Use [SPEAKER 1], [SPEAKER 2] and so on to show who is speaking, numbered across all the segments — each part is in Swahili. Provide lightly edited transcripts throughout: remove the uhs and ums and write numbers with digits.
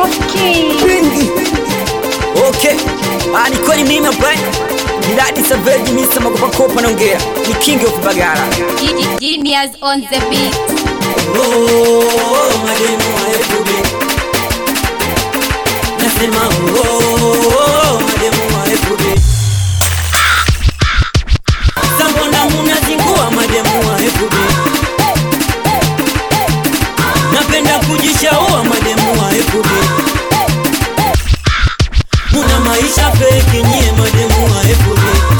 [SPEAKER 1] Rocky
[SPEAKER 2] Pingi. Okay. Ni kweli mimi hapa. Ni Daddy Savage, Mr. Makopa Kopa naongea. Ni King of Bagara.
[SPEAKER 3] Genius on the beat.
[SPEAKER 2] Mademu wa FB. Nasema mademu wa FB. Sambona munazingua mademu wa FB. Napenda kujishaua mademu wa FB. Muna maisha fake nyie mademu wa FB.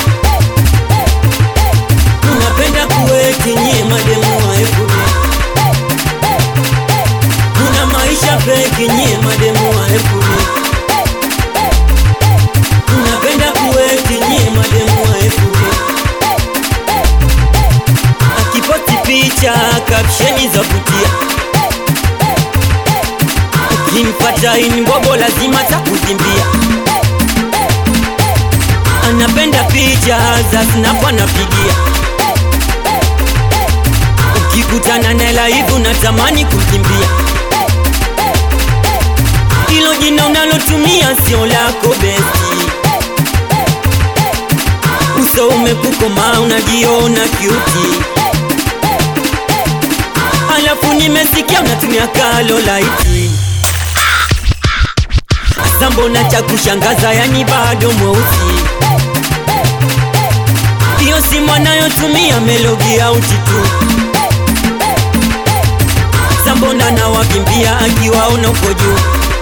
[SPEAKER 2] Munapenda kuweki nyie mademu wa FB. Muna maisha fake nyie mademu wa FB. Munapenda kuweki nyie mademu wa FB. Akipoti picha captioni za kutia. Ukimpata ini mbobo lazima takuzimbia. Anapenda picha za snap anapigia. Ukikutana na live unatamani kukimbia. Hilo jina unalotumia sio lako besti. Uso umekukoma unajiona cute. Alafu nimesikia unatumia kalo laiti. Sambona cha kushangaza yani bado mweusi. Hiyo simu anayotumia melodi au titu. Sambona na wakimbia akiwaona uko juu.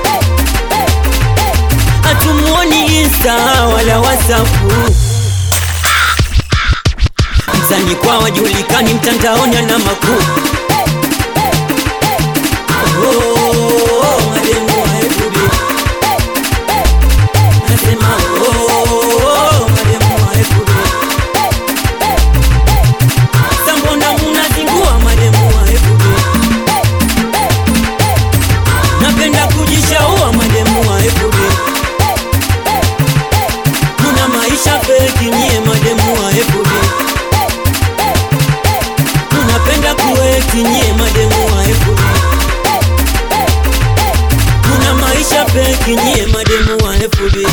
[SPEAKER 2] Atumuoni Insta wala WhatsApp. Mzani kwa wajulikani mtandaoni ana makuu. Mademu wa FB. Nasema mademu wa FB. Sambona munazingua mademu wa FB. Napenda kujishaua mademu wa FB. Muna maisha fake nyie mademu wa FB. Munapenda kuweki nyie mademu wa FB. Muna maisha fake nyie mademu wa FB.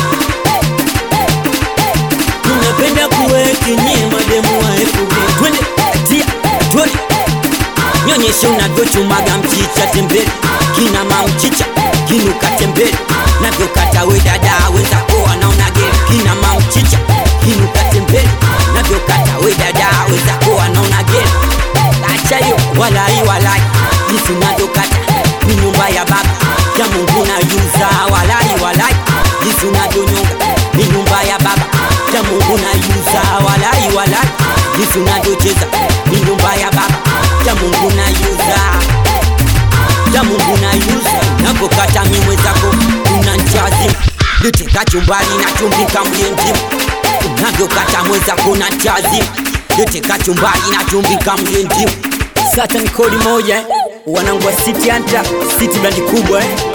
[SPEAKER 2] Munapenda kuweki nyie mademu wa FB. Twende tia twende. Nyonyesha unavyochumaga mchicha tembele. Kina mamchicha kinuka tembele. Navyokata we dada wenzako wanaona gere. Kina mamchicha kinuka tembele. Navyokata we dada wenzako wanaona gere. Acha hiyo walai walai. Jinsi unavyokata ni nyumba ya baba ya Mungu na yuza. Walai walai. Jinsi unavyonyonga ni nyumba ya baba ya Mungu na yuza. Walai walai. Jinsi unavyocheza ni nyumba ya baba ya Mungu na yuza. Ya Mungu na yuza. Nakokata mimwe zako unanchazi. Lete kachumbari na chumvi kamlie ndimu. Unavyokata mwezako na chazi. Lete kachumbari na chumvi kamlie ndimu. Sasa ni kodi moja Wanangu wa City Hunter, City brand kubwa